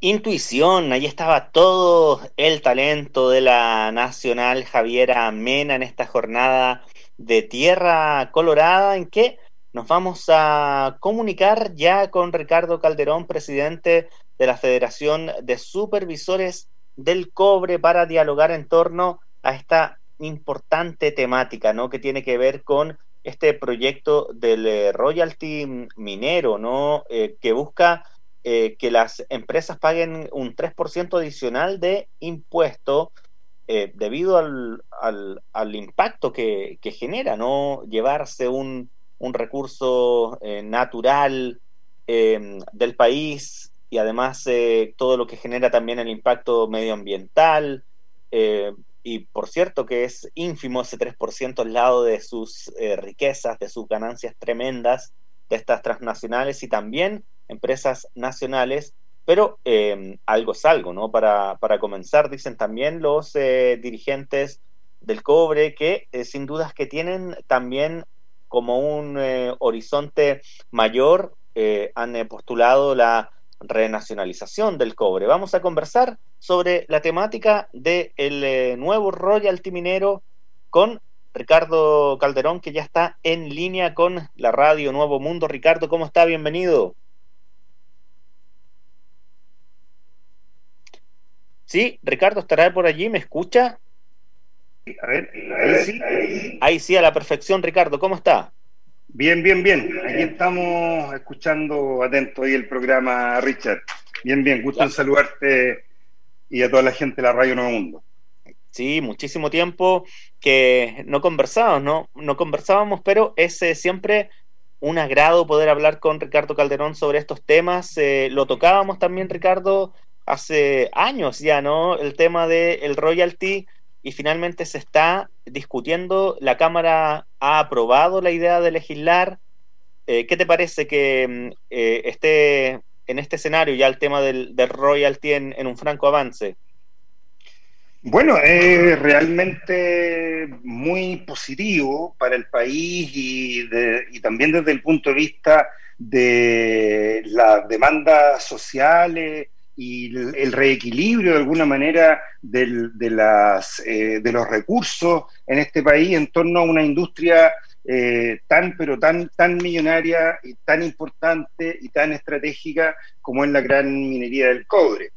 Intuición, ahí estaba todo el talento de la Nacional Javiera Mena en esta jornada de Tierra Colorada en que nos vamos a comunicar ya con Ricardo Calderón, presidente de la Federación de Supervisores del Cobre, para dialogar en torno a esta importante temática, ¿no? Que tiene que ver con este proyecto del royalty minero, ¿no? Que busca que las empresas paguen un 3% adicional de impuesto debido al impacto que genera, ¿no? Llevarse un recurso natural del país y además todo lo que genera también el impacto medioambiental. Y por cierto que es ínfimo ese 3% al lado de sus riquezas, de sus ganancias tremendas de estas transnacionales y también empresas nacionales, pero algo es algo, ¿no? Para comenzar, dicen también los dirigentes del cobre que sin dudas que tienen también como un horizonte mayor, han postulado la renacionalización del cobre. Vamos a conversar sobre la temática del nuevo royalty minero con Ricardo Calderón, que ya está en línea con la radio Nuevo Mundo. Ricardo, ¿cómo está? Bienvenido. Sí, Ricardo, ¿estará por allí? ¿Me escucha? A ver, ahí sí. Ahí sí, a la perfección, Ricardo, ¿cómo está? Bien, bien, bien. Aquí estamos escuchando atento ahí el programa, Richard. Bien, bien. Gusto en saludarte y a toda la gente de la Radio Nuevo Mundo. Sí, muchísimo tiempo que no conversábamos, ¿no? No conversábamos, pero es siempre un agrado poder hablar con Ricardo Calderón sobre estos temas. Lo tocábamos también, Ricardo, hace años ya, ¿no? El tema del royalty, y finalmente se está discutiendo. La Cámara ha aprobado la idea de legislar. ¿Qué te parece que esté en este escenario ya el tema del royalty en un franco avance? Bueno, es realmente muy positivo para el país y también desde el punto de vista de las demandas sociales y el reequilibrio de alguna manera de los recursos en este país en torno a una industria tan millonaria y tan importante y tan estratégica como es la gran minería del cobre.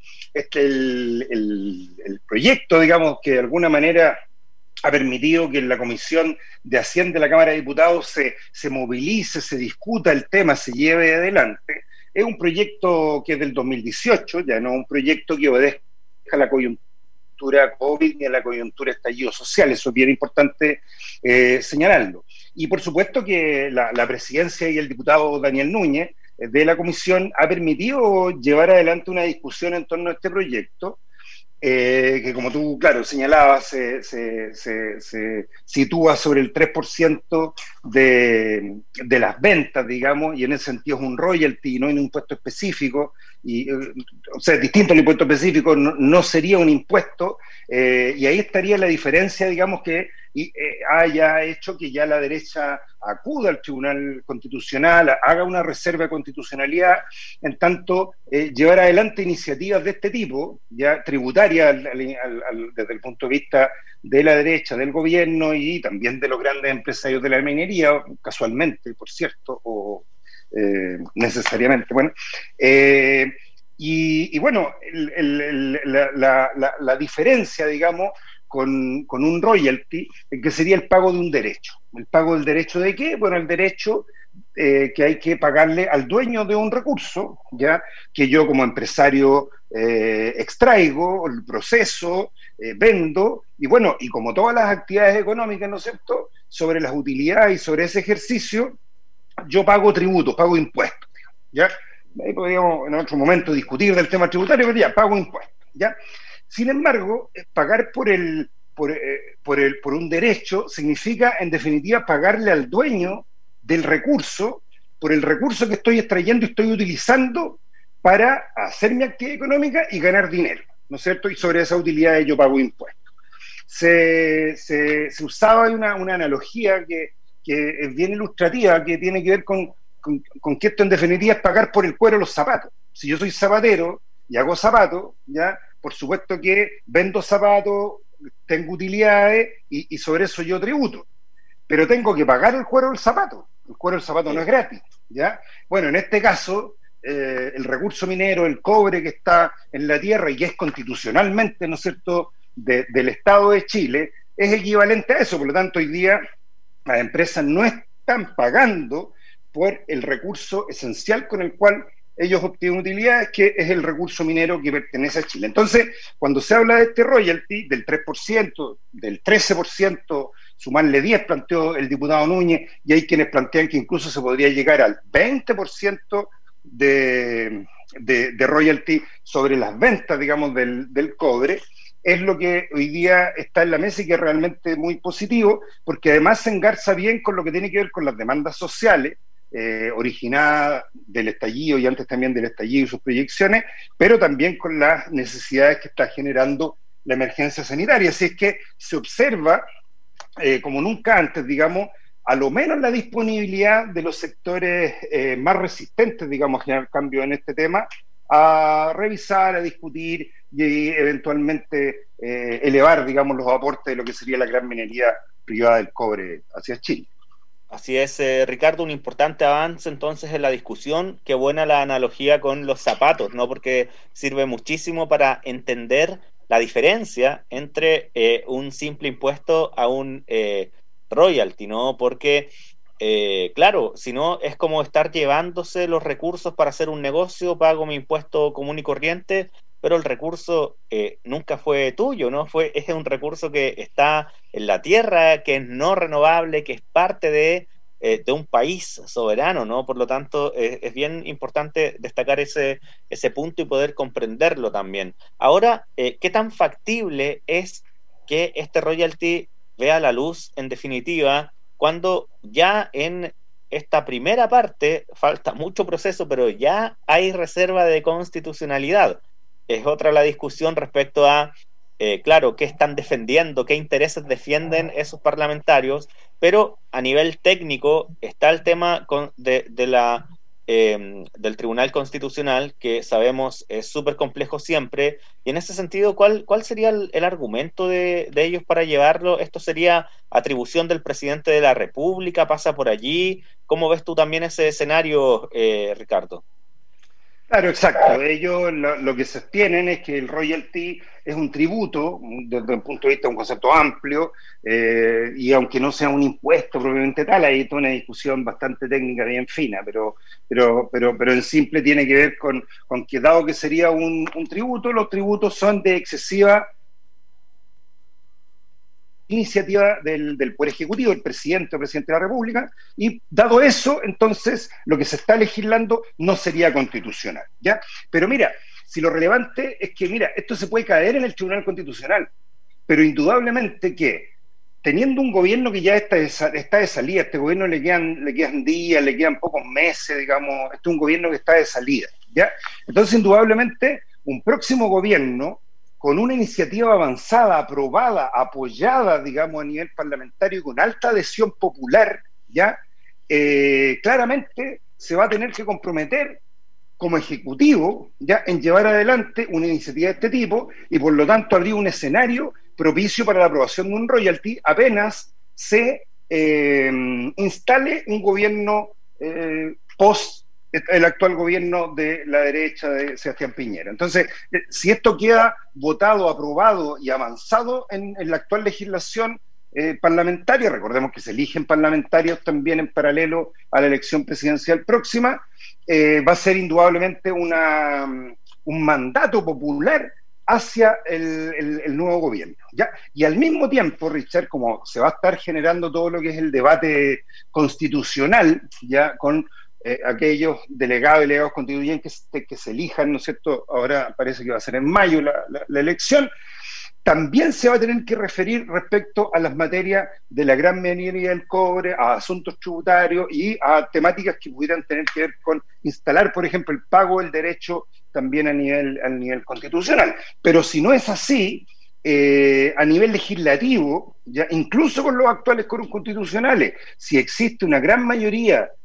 El proyecto, digamos, que de alguna manera ha permitido que en la Comisión de Hacienda de la Cámara de Diputados se movilice, se discuta el tema, se lleve adelante. Es un proyecto que es del 2018, ya no es un proyecto que obedezca a la coyuntura COVID ni a la coyuntura estallido social. Eso es bien importante señalarlo. Y por supuesto que la presidencia y el diputado Daniel Núñez de la comisión ha permitido llevar adelante una discusión en torno a este proyecto, que como tú, claro, señalabas, se sitúa sobre el 3% de las ventas, digamos, y en ese sentido es un royalty, no hay un impuesto específico, o sea, distinto al impuesto específico, no sería un impuesto, y ahí estaría la diferencia, digamos, que haya hecho que ya la derecha acuda al Tribunal Constitucional, haga una reserva de constitucionalidad, en tanto llevar adelante iniciativas de este tipo, ya tributarias desde el punto de vista de la derecha, del gobierno y también de los grandes empresarios de la minería, casualmente, por cierto, o necesariamente. Bueno, bueno, la diferencia, digamos, con un royalty, que sería el pago de un derecho. ¿El pago del derecho de qué? Bueno, el derecho que hay que pagarle al dueño de un recurso, ya que yo como empresario extraigo, el proceso, vendo, y bueno, y como todas las actividades económicas, ¿no es cierto?, sobre las utilidades y sobre ese ejercicio, yo pago tributos, pago impuestos, ¿ya? Ahí podríamos en otro momento discutir del tema tributario, pero ya, pago impuestos, ¿ya? Sin embargo, pagar por un derecho significa, en definitiva, pagarle al dueño del recurso por el recurso que estoy extrayendo y estoy utilizando para hacer mi actividad económica y ganar dinero, ¿no es cierto? Y sobre esa utilidad yo pago impuestos. Se usaba una analogía que es bien ilustrativa, que tiene que ver con que esto en definitiva es pagar por el cuero los zapatos. Si yo soy zapatero y hago zapatos, ¿ya? Por supuesto que vendo zapatos, tengo utilidades y sobre eso yo tributo. Pero tengo que pagar el cuero del zapato. El cuero del zapato no es gratis, ¿ya? Bueno, en este caso, el recurso minero, el cobre que está en la tierra y que es constitucionalmente, ¿no es cierto?, del Estado de Chile, es equivalente a eso. Por lo tanto, hoy día las empresas no están pagando por el recurso esencial con el cual ellos obtienen utilidades, que es el recurso minero que pertenece a Chile. Entonces, cuando se habla de este royalty, del 3%, del 13%, sumarle 10, planteó el diputado Núñez, y hay quienes plantean que incluso se podría llegar al 20% de royalty sobre las ventas, digamos, del cobre, es lo que hoy día está en la mesa y que es realmente muy positivo, porque además se engarza bien con lo que tiene que ver con las demandas sociales, originadas del estallido y antes también del estallido y sus proyecciones, pero también con las necesidades que está generando la emergencia sanitaria. Así es que se observa, como nunca antes, digamos, a lo menos la disponibilidad de los sectores más resistentes, digamos, a generar cambios en este tema, a revisar, a discutir y eventualmente elevar, digamos, los aportes de lo que sería la gran minería privada del cobre hacia Chile. Así es, Ricardo, un importante avance entonces en la discusión. Qué buena la analogía con los zapatos, ¿no? Porque sirve muchísimo para entender la diferencia entre un simple impuesto a un royalty, ¿no? Porque, claro, si no es como estar llevándose los recursos para hacer un negocio, pago mi impuesto común y corriente, pero el recurso nunca fue tuyo, ¿no? Es un recurso que está en la tierra, que es no renovable, que es parte de un país soberano, ¿no? Por lo tanto, es bien importante destacar ese punto y poder comprenderlo también. Ahora, ¿qué tan factible es que este royalty vea la luz, en definitiva, cuando ya en esta primera parte falta mucho proceso, pero ya hay reserva de constitucionalidad? Es otra la discusión respecto a, claro, qué están defendiendo, qué intereses defienden esos parlamentarios, pero a nivel técnico está el tema del Tribunal Constitucional, que sabemos es súper complejo siempre, y en ese sentido, ¿cuál sería el argumento de ellos para llevarlo? ¿Esto sería atribución del presidente de la República? ¿Pasa por allí? ¿Cómo ves tú también ese escenario, Ricardo? Claro, exacto. Ellos lo que sostienen es que el royalty es un tributo, desde el punto de vista de un concepto amplio, y aunque no sea un impuesto propiamente tal, hay toda una discusión bastante técnica bien fina, pero en simple tiene que ver con que dado que sería un tributo, los tributos son de excesiva iniciativa del Poder Ejecutivo, el presidente o presidente de la República, y dado eso, entonces, lo que se está legislando no sería constitucional, ¿ya? Pero mira, si lo relevante es que, mira, esto se puede caer en el Tribunal Constitucional, pero indudablemente que, teniendo un gobierno que ya está de salida, a este gobierno le quedan días, le quedan pocos meses, digamos, este es un gobierno que está de salida, ¿ya? Entonces, indudablemente, un próximo gobierno con una iniciativa avanzada, aprobada, apoyada, digamos, a nivel parlamentario y con alta adhesión popular, ¿ya? Claramente se va a tener que comprometer como ejecutivo, ¿ya?, en llevar adelante una iniciativa de este tipo y por lo tanto abrir un escenario propicio para la aprobación de un royalty apenas se instale un gobierno post el actual gobierno de la derecha de Sebastián Piñera. Entonces, si esto queda votado, aprobado y avanzado en la actual legislación parlamentaria, recordemos que se eligen parlamentarios también en paralelo a la elección presidencial próxima, va a ser indudablemente un mandato popular hacia el nuevo gobierno, ¿ya? Y al mismo tiempo, Richard, como se va a estar generando todo lo que es el debate constitucional, ya con aquellos delegados y delegados constituyentes que se elijan, ¿no es cierto? Ahora parece que va a ser en mayo la elección. También se va a tener que referir respecto a las materias de la gran minería del cobre, a asuntos tributarios y a temáticas que pudieran tener que ver con instalar, por ejemplo, el pago del derecho también a nivel constitucional. Pero si no es así, a nivel legislativo, ya incluso con los actuales coros constitucionales, si existe una gran mayoría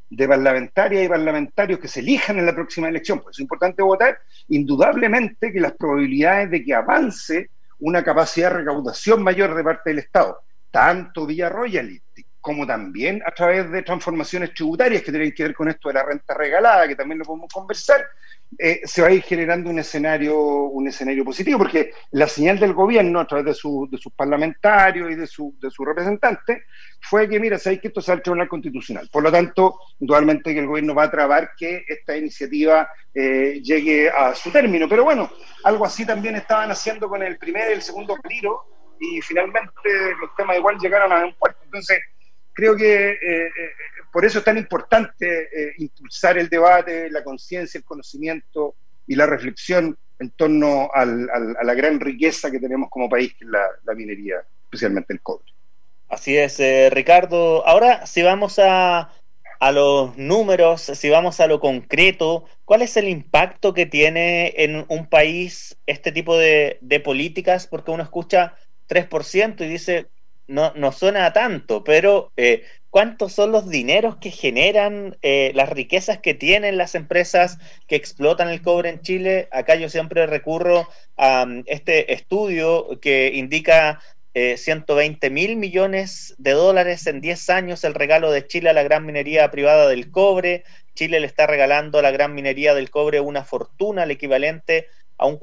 de parlamentarias y parlamentarios que se elijan en la próxima elección. Por eso es importante votar. Indudablemente que las probabilidades de que avance una capacidad de recaudación mayor de parte del Estado, tanto vía royalty, como también a través de transformaciones tributarias que tienen que ver con esto de la renta regalada, que también lo podemos conversar, se va a ir generando un escenario positivo, porque la señal del gobierno a través de sus parlamentarios y de sus representantes fue que, mira, sabéis que esto sale al Tribunal Constitucional. Por lo tanto, indudablemente que el gobierno va a trabar que esta iniciativa llegue a su término. Pero bueno, algo así también estaban haciendo con el primer y el segundo retiro, y finalmente los temas igual llegaron a un puerto. Entonces, creo que por eso es tan importante impulsar el debate, la conciencia, el conocimiento y la reflexión en torno a la gran riqueza que tenemos como país, que es la minería, especialmente el cobre. Así es, Ricardo. Ahora, si vamos a los números, si vamos a lo concreto, ¿cuál es el impacto que tiene en un país este tipo de políticas? Porque uno escucha 3% y dice, no suena a tanto, pero ¿cuántos son los dineros que generan, las riquezas que tienen las empresas que explotan el cobre en Chile? Acá yo siempre recurro a este estudio que indica 120.000 millones de dólares en 10 años el regalo de Chile a la gran minería privada del cobre. Chile le está regalando a la gran minería del cobre una fortuna, el equivalente a un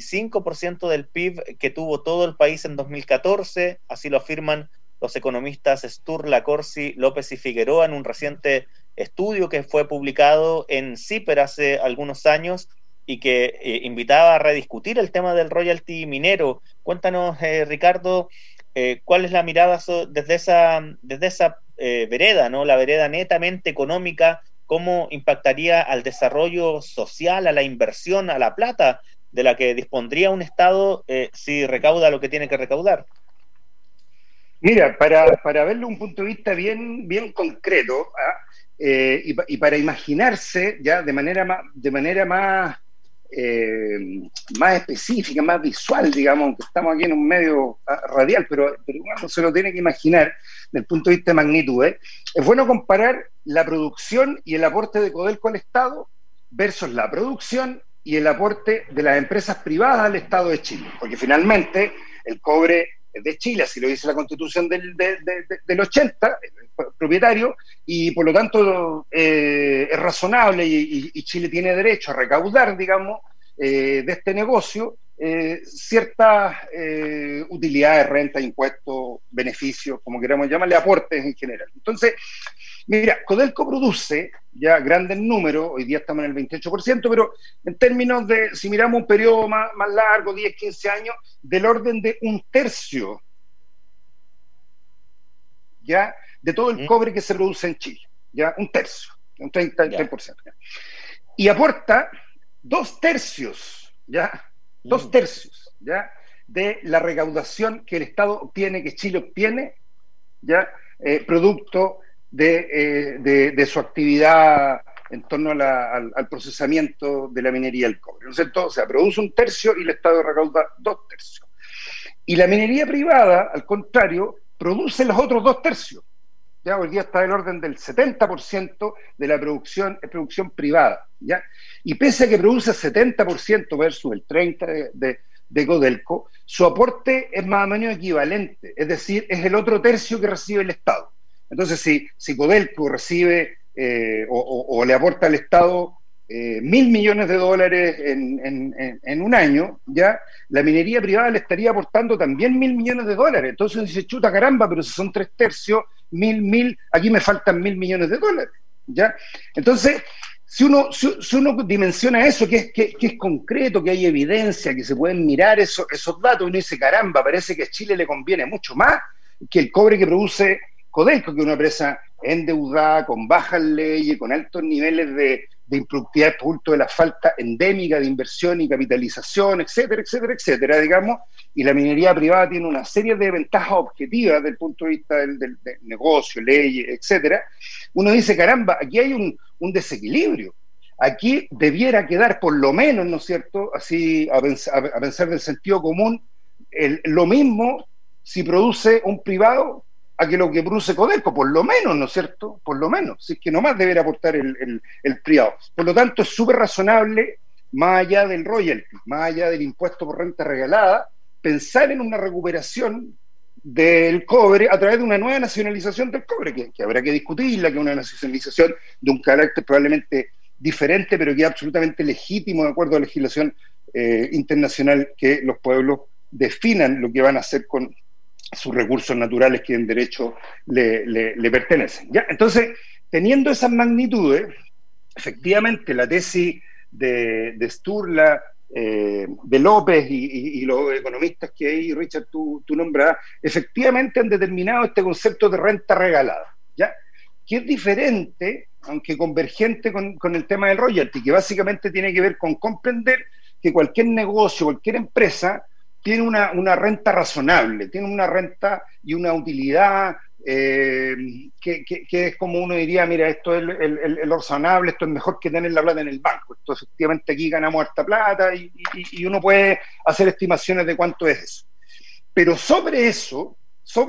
45% del PIB que tuvo todo el país en 2014, así lo afirman los economistas Sturla, Corsi, López y Figueroa en un reciente estudio que fue publicado en CIPER hace algunos años y que invitaba a rediscutir el tema del royalty minero. Cuéntanos, Ricardo, cuál es la mirada desde esa vereda, ¿no? La vereda netamente económica, cómo impactaría al desarrollo social, a la inversión, a la plata de la que dispondría un Estado si recauda lo que tiene que recaudar. Mira, para verlo un punto de vista bien concreto, y para imaginarse ya de manera más específica, más visual, digamos, aunque estamos aquí en un medio radial, pero uno se lo tiene que imaginar desde el punto de vista de magnitud. Es bueno comparar la producción y el aporte de Codelco al Estado versus la producción y el aporte de las empresas privadas al Estado de Chile, porque finalmente el cobre es de Chile, así lo dice la Constitución del 80, propietario, y por lo tanto es razonable y Chile tiene derecho a recaudar, digamos, de este negocio ciertas utilidades, renta, impuestos, beneficios, como queramos llamarle, aportes en general. Entonces, mira, Codelco produce ya grandes números, hoy día estamos en el 28%, pero en términos de, si miramos un periodo más largo, 10, 15 años, del orden de un tercio, ya, de todo el cobre que se produce en Chile, ya, un tercio, un 30%. Ya. Y aporta 2/3, ya, 2/3, ya, de la recaudación que el Estado obtiene, que Chile obtiene, ya, producto de su actividad en torno al procesamiento de la minería del cobre, ¿no es cierto? O sea, produce un tercio y el Estado recauda 2/3. Y la minería privada, al contrario, produce los otros 2/3. Ya hoy día está del orden del 70% de la producción es producción privada, ¿ya? Y pese a que produce 70% versus el 30% de Codelco, su aporte es más o menos equivalente, es decir, es el otro tercio que recibe el Estado. Entonces, si Codelco recibe o le aporta al Estado $1.000 millones en un año, ya la minería privada le estaría aportando también $1.000 millones. Entonces uno dice, chuta caramba, pero si son 3/3, 1.000, aquí me faltan $1.000 millones, ¿ya? Entonces, si uno dimensiona eso, que es concreto, que hay evidencia, que se pueden mirar esos datos, uno dice, caramba, parece que a Chile le conviene mucho más que el cobre que produce Codelco, que es una empresa endeudada, con bajas leyes, con altos niveles de improductividad producto de la falta endémica de inversión y capitalización, etcétera, digamos, y la minería privada tiene una serie de ventajas objetivas desde el punto de vista del negocio, leyes, etcétera. Uno dice, caramba, aquí hay un desequilibrio. Aquí debiera quedar por lo menos, ¿no es cierto?, así a pensar del sentido común, lo mismo si produce un privado a que lo que produce Codelco, por lo menos, ¿no es cierto? Por lo menos, si es que nomás deberá aportar el privado. Por lo tanto, es súper razonable, más allá del royalty, más allá del impuesto por renta regalada, pensar en una recuperación del cobre a través de una nueva nacionalización del cobre, que habrá que discutirla, que es una nacionalización de un carácter probablemente diferente, pero que es absolutamente legítimo de acuerdo a la legislación internacional, que los pueblos definan lo que van a hacer con sus recursos naturales que en derecho le pertenecen. ¿Ya? Entonces, teniendo esas magnitudes, efectivamente la tesis de Sturla, de López y los economistas que ahí, Richard, tú nombras, efectivamente han determinado este concepto de renta regalada, ¿ya? Que es diferente, aunque convergente con el tema del royalty, que básicamente tiene que ver con comprender que cualquier negocio, cualquier empresa tiene una renta razonable, tiene una renta y una utilidad que es como uno diría, mira, esto es lo razonable, esto es mejor que tener la plata en el banco, esto efectivamente aquí ganamos harta plata y uno puede hacer estimaciones de cuánto es eso. Pero sobre eso,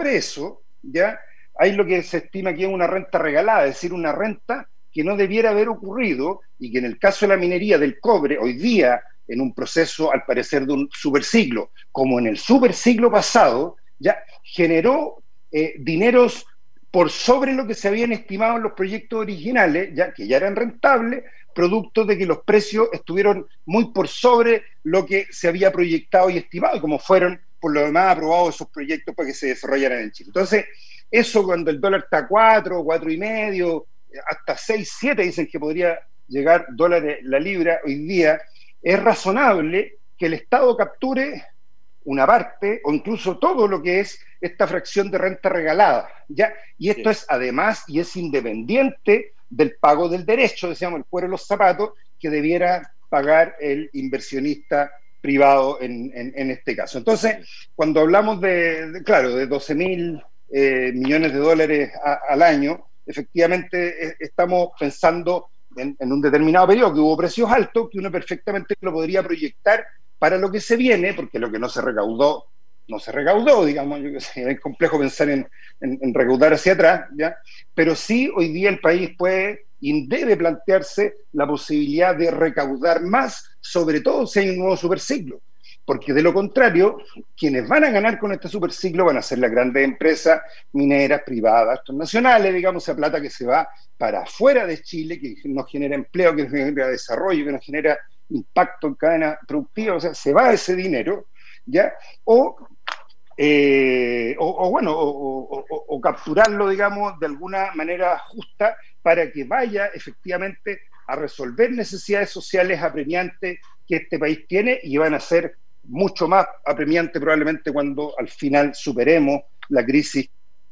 ya hay lo que se estima que es una renta regalada, es decir, una renta que no debiera haber ocurrido y que en el caso de la minería del cobre, hoy día, en un proceso, al parecer, de un superciclo, como en el superciclo pasado, ya generó dineros por sobre lo que se habían estimado en los proyectos originales, ya que ya eran rentables, producto de que los precios estuvieron muy por sobre lo que se había proyectado y estimado, como fueron por lo demás aprobados esos proyectos para que se desarrollaran en Chile. Entonces, eso cuando el dólar está a 4, 4,5, hasta 6, 7 dicen que podría llegar dólares la libra hoy día, es razonable que el Estado capture una parte o incluso todo lo que es esta fracción de renta regalada, ¿ya? Y esto es además y es independiente del pago del derecho, decíamos, el cuero de los zapatos, que debiera pagar el inversionista privado en este caso. Entonces, cuando hablamos de 12.000 millones de dólares al año, efectivamente estamos pensando en un determinado periodo que hubo precios altos, que uno perfectamente lo podría proyectar para lo que se viene, porque lo que no se recaudó, digamos, yo que sé, es complejo pensar en recaudar hacia atrás, ¿ya? Pero sí, hoy día el país puede y debe plantearse la posibilidad de recaudar más, sobre todo si hay un nuevo superciclo, porque de lo contrario, quienes van a ganar con este superciclo van a ser las grandes empresas mineras, privadas, nacionales, digamos, esa plata que se va para afuera de Chile, que nos genera empleo, que nos genera desarrollo, que nos genera impacto en cadena productiva, o sea, se va ese dinero, ¿ya? O capturarlo, digamos, de alguna manera justa para que vaya efectivamente a resolver necesidades sociales apremiantes que este país tiene y van a ser mucho más apremiantes probablemente cuando al final superemos la crisis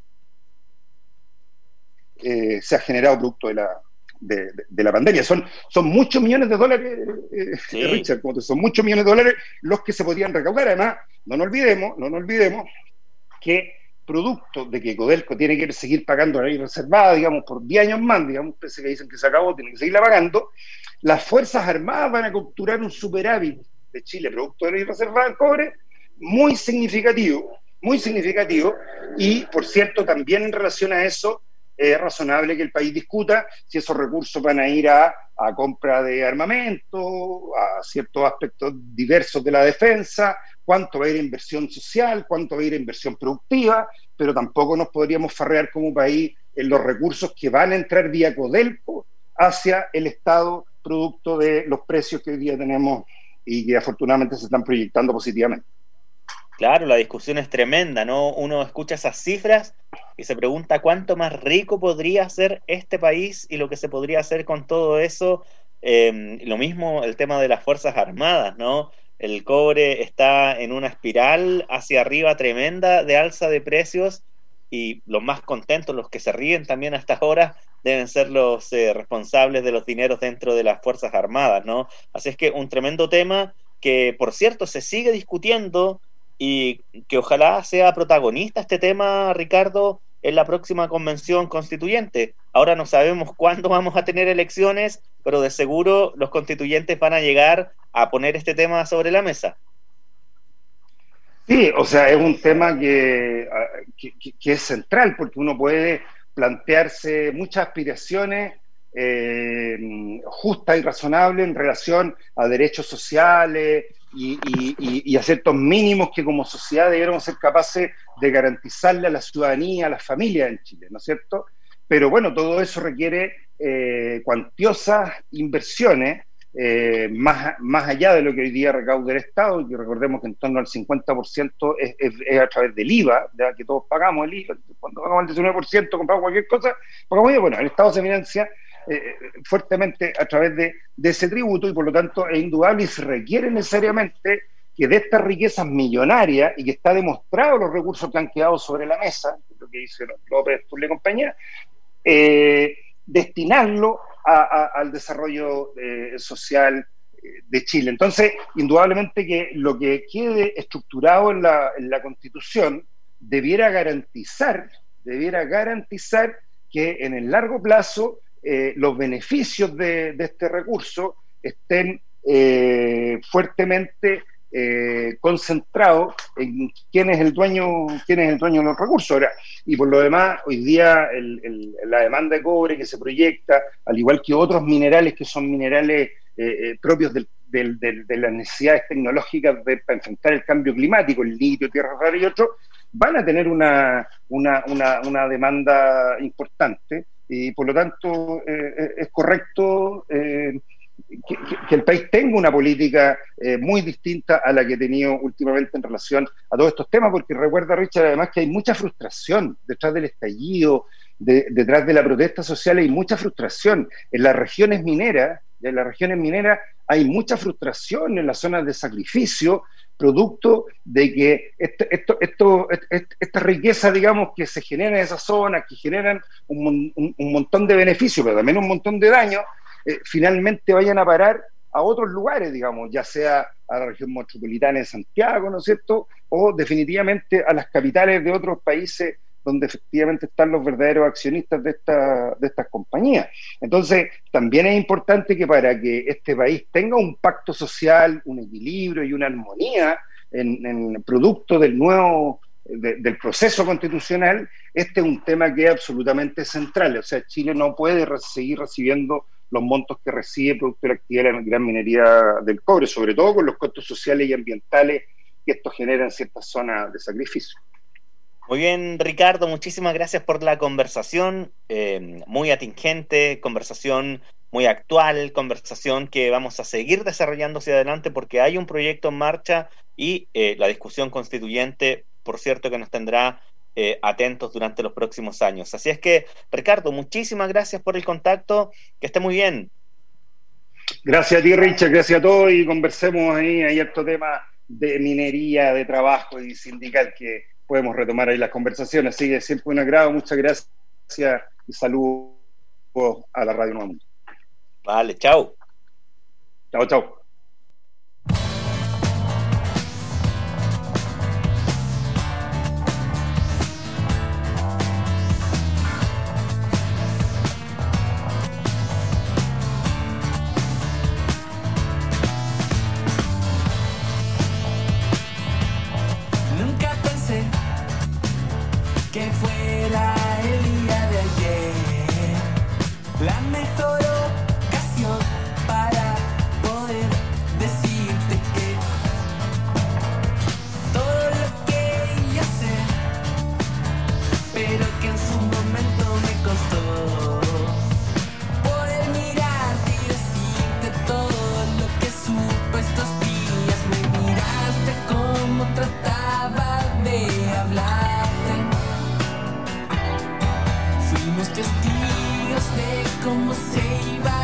se ha generado producto de la pandemia. Son muchos millones de dólares, sí. Richard, son muchos millones de dólares los que se podrían recaudar. Además, no nos olvidemos que producto de que Codelco tiene que seguir pagando la ley reservada, digamos, por 10 años más, digamos, pese que dicen que se acabó, tienen que seguirla pagando, las Fuerzas Armadas van a capturar un superávit de Chile, producto de la ley reservada del cobre, muy significativo, y, por cierto, también en relación a eso, es razonable que el país discuta si esos recursos van a ir a compra de armamento, a ciertos aspectos diversos de la defensa, cuánto va a ir a inversión social, cuánto va a ir a inversión productiva, pero tampoco nos podríamos farrear como país en los recursos que van a entrar vía Codelco hacia el Estado, producto de los precios que hoy día tenemos y que afortunadamente se están proyectando positivamente. Claro, la discusión es tremenda, ¿no? Uno escucha esas cifras y se pregunta cuánto más rico podría ser este país y lo que se podría hacer con todo eso. Lo mismo el tema de las Fuerzas Armadas, ¿no? El cobre está en una espiral hacia arriba tremenda de alza de precios y los más contentos, los que se ríen también a estas horas, deben ser los responsables de los dineros dentro de las Fuerzas Armadas, ¿no? Así es que un tremendo tema que, por cierto, se sigue discutiendo y que ojalá sea protagonista este tema, Ricardo, en la próxima convención constituyente. Ahora no sabemos cuándo vamos a tener elecciones, pero de seguro los constituyentes van a llegar a poner este tema sobre la mesa. Sí, o sea, es un tema que es central, porque uno puede plantearse muchas aspiraciones justas y razonables en relación a derechos sociales y a ciertos mínimos que como sociedad deberíamos ser capaces de garantizarle a la ciudadanía, a las familias en Chile, ¿no es cierto? Pero bueno, todo eso requiere cuantiosas inversiones, más allá de lo que hoy día recauda el Estado, y que recordemos que en torno al 50% es a través del IVA, ya que todos pagamos el IVA, cuando pagamos el 19%, compramos cualquier cosa, pagamos IVA. Bueno, el Estado se financia fuertemente a través de ese tributo, y por lo tanto es indudable y se requiere necesariamente que de estas riquezas millonarias, y que está demostrado los recursos que han quedado sobre la mesa, lo que dice López Turle y compañía, destinarlo al desarrollo social de Chile. Entonces, indudablemente que lo que quede estructurado en la Constitución debiera garantizar que en el largo plazo los beneficios de este recurso estén fuertemente concentrado en quién es el dueño de los recursos. Ahora, y por lo demás, hoy día la demanda de cobre que se proyecta, al igual que otros minerales que son minerales propios de las necesidades tecnológicas para enfrentar el cambio climático, el litio, tierra rara y otros, van a tener una demanda importante, y por lo tanto es correcto que el país tenga una política muy distinta a la que ha tenido últimamente en relación a todos estos temas, porque recuerda, Richard, además que hay mucha frustración detrás del estallido, detrás de la protesta social, hay mucha frustración. En las regiones mineras hay mucha frustración en las zonas de sacrificio, producto de que esta riqueza, digamos, que se genera en esas zonas, que generan un montón de beneficios, pero también un montón de daños, finalmente vayan a parar a otros lugares, digamos, ya sea a la región metropolitana de Santiago, ¿no es cierto?, o definitivamente a las capitales de otros países donde efectivamente están los verdaderos accionistas de estas compañías. Entonces, también es importante que para que este país tenga un pacto social, un equilibrio y una armonía en producto del proceso constitucional, este es un tema que es absolutamente central. O sea, Chile no puede seguir recibiendo los montos que recibe producto de la actividad de la gran minería del cobre, sobre todo con los costos sociales y ambientales que esto genera en ciertas zonas de sacrificio. Muy bien, Ricardo, muchísimas gracias por la conversación, muy atingente, conversación muy actual, conversación que vamos a seguir desarrollando hacia adelante porque hay un proyecto en marcha y la discusión constituyente, por cierto, que nos tendrá atentos durante los próximos años. Así es que, Ricardo, muchísimas gracias por el contacto, que esté muy bien. Gracias a ti, Richard, gracias a todos, y conversemos ahí, hay otro tema de minería, de trabajo y sindical que podemos retomar ahí las conversaciones. Así que siempre un agrado, muchas gracias y saludos a la Radio Nuevo Mundo. Vale, chao. Chao, chao. Que fuera el día de ayer la mejor ocasión para poder decirte que todo lo que yo sé, pero que en su momento me costó poder mirarte y decirte todo lo que supe estos días. Me miraste como trataba de hablar. Fuimos testigos de cómo se iba